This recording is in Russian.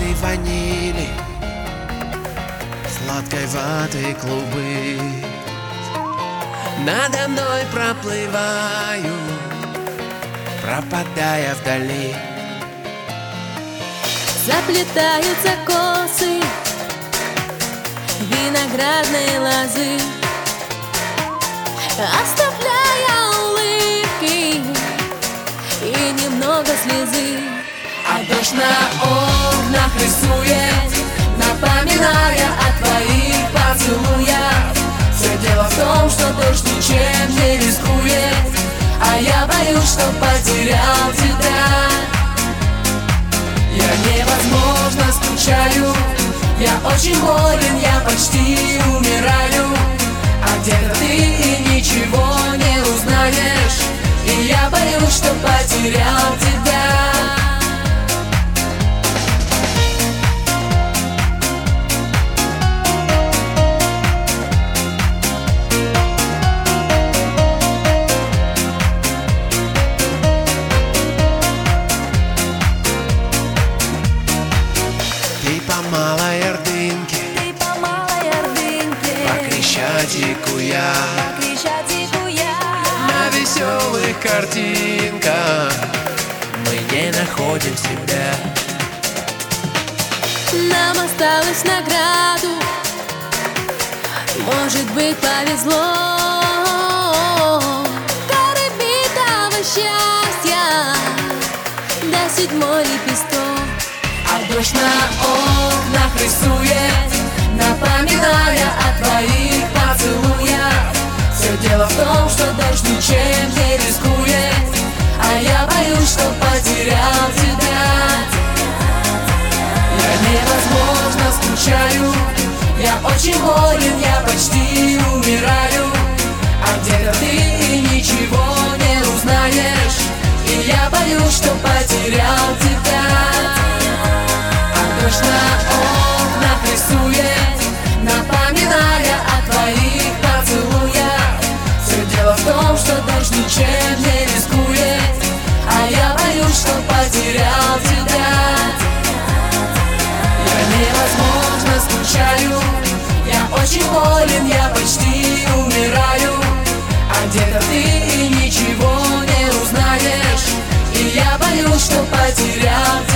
ноты ванили, сладкой ваты клубы надо мной проплываю, пропадая вдали. Заплетаются косы виноградной лозы, оставляя улыбки и немного слезы. А дождь на окнах рисует, напоминая о твоих поцелуях. Все дело в том, что дождь ничем не рискует, а я боюсь, что потерял тебя. Я невозможно скучаю, я очень болен, я почти умираю. А где-то ты и ничего не узнаешь, и я боюсь, что потерял тебя. Ты по малой Ордынке, по Крещатику я, на веселых картинках мы не находим себя. Нам осталось награду, может быть, повезло. Горы битого счастья до седьмой лепесток. А дождь на окнах рисует, напоминая о твоих поцелуях. Все дело в том, что дождь ничем не рискует, а я боюсь, что потерял тебя. Я невозможно скучаю, я очень болен, я почти умираю. А где-то ты и ничего не узнаешь, и я боюсь, что потерял тебя. Дождь на окнах рисует, напоминая о твоих поцелуях. Все дело в том, что дождь ничем не рискует, а я боюсь, что потерял тебя. Я невозможно скучаю, я очень болен, я почти умираю. А где-то ты и ничего не узнаешь, и я боюсь, что потерял тебя.